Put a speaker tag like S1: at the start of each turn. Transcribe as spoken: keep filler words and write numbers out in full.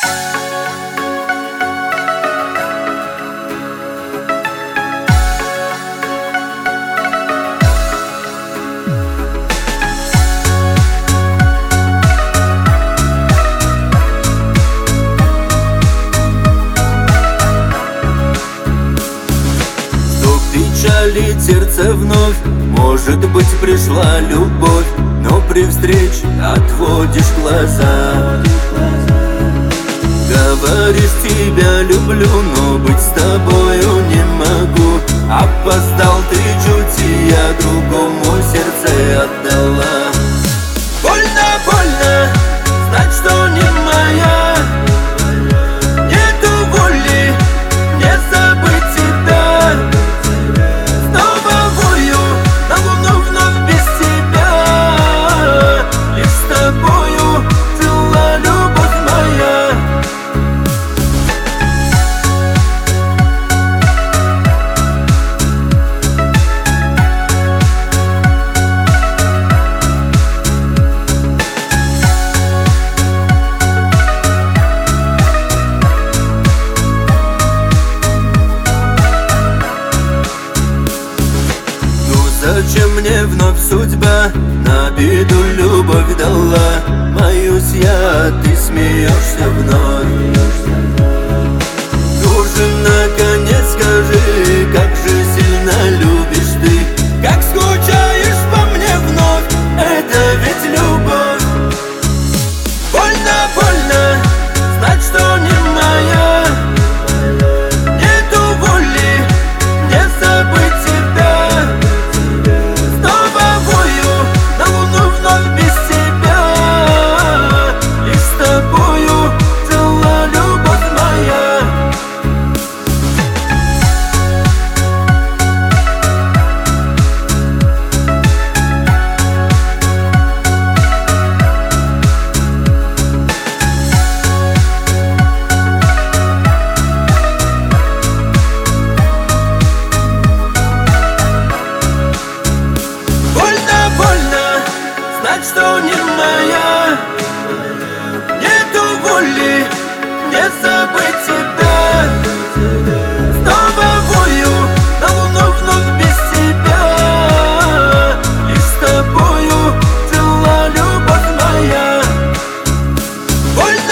S1: Печали сердце вновь, может быть, пришла любовь, но при встрече отводишь глаза. Говоришь, тебя люблю, но быть с тобою не могу. Опоздал ты чуть, и я другому сердце отдала. Больно, больно, знать, что не моя. Нету воли не забыть тебя. Снова вою на луну вновь без тебя. Лишь с тобою жила любовь моя. Зачем мне вновь судьба на беду любовь дала? Моюсь я, а ты смеешься вновь. Ну же, наконец скажи, как же сильно любишь ты, как скучаешь по мне вновь, это ведь любовь. Больно, больно, знать, что не моя. Нету воли не забыть тебя. Что не моя, нету воли не забыть тебя. Снова вою на луну вновь без тебя. Лишь с тобою жила любовь моя. Больно.